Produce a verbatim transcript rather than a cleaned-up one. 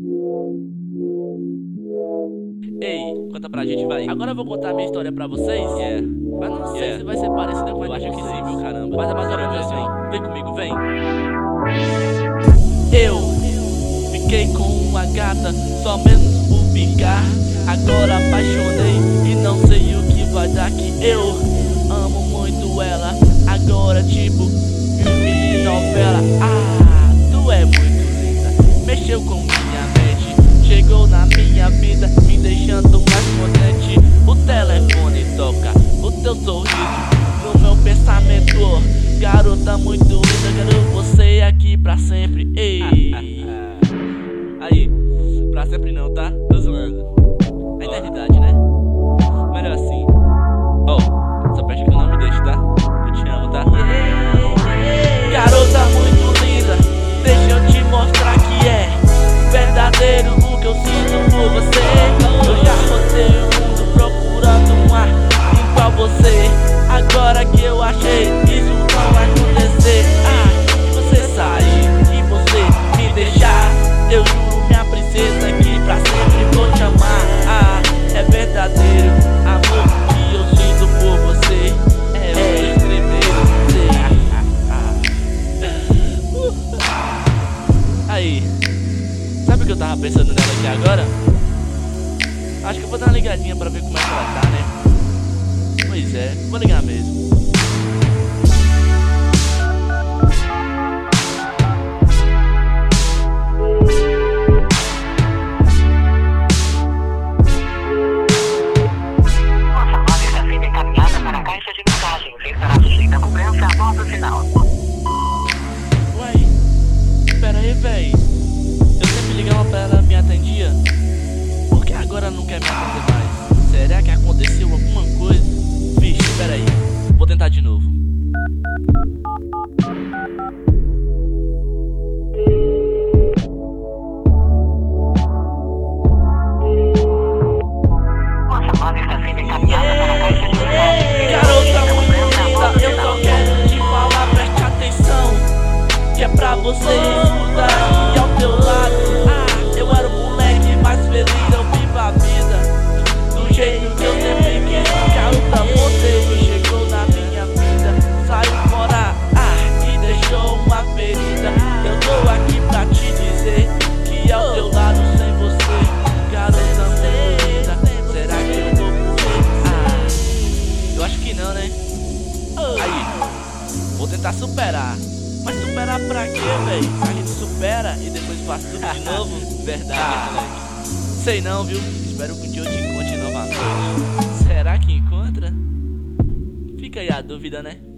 Ei, conta pra gente, vai. Agora eu vou contar a minha história pra vocês. Yeah. Mas não sei yeah. se vai ser parecida com a de vocês. Eu acho que sim, viu, caramba. Mas é mais ou menos assim. Vem comigo, vem. Eu fiquei com uma gata, só mesmo por ficar. Agora apaixonei e não sei o que vai dar. Que eu amo muito ela. Agora tipo filme e novela. Ah, tu é muito linda. Mexeu com minha mente, chegou na minha vida, me deixando mais contente. O telefone toca, o teu sorriso no meu pensamento. Garota muito linda, quero você aqui pra sempre. Ei. Aí, pra sempre não, tá? Tô zoando. A eternidade, né? Melhor assim. Oh, só pede que não me deixe, tá? Eu te amo, tá? Garota muito linda, deixa eu te mostrar que é verdadeiro o que eu sinto por você. Eu já rodei o mundo procurando um ar igual você. Agora que eu achei, isso não vai acontecer. Ah, você sai e você me deixar. Eu juro, minha princesa, que pra sempre vou te amar. Ah, é verdadeiro amor que eu sinto por você. É o extremeiro. Aí, sabe o que eu tava pensando nela aqui agora? Acho que eu vou dar uma ligadinha pra ver como é que ela tá, né? Pois é, vou ligar mesmo. Uai, pera aí, véi. Eu sempre ligava pra ela, me atendia. Por que agora não quer me atender mais? Será que aconteceu alguma coisa? Vixe, pera aí. Vou tentar de novo. Que é pra você escutar e ao teu lado. Ah, eu era o moleque mais feliz, eu vivo a vida do jeito que eu sempre quis. Garota modelo chegou na minha vida, saiu fora, ah, e deixou uma ferida. Eu tô aqui pra te dizer que ao teu lado sem você, garota muito linda. Será que eu tô por você? Ah, eu acho que não, né? Aí, vou tentar superar. Mas superar pra quê, véi? A gente supera e depois faz tudo de novo. Verdade, moleque. Sei não, viu? Espero que um dia eu te encontre novamente. Será que encontra? Fica aí a dúvida, né?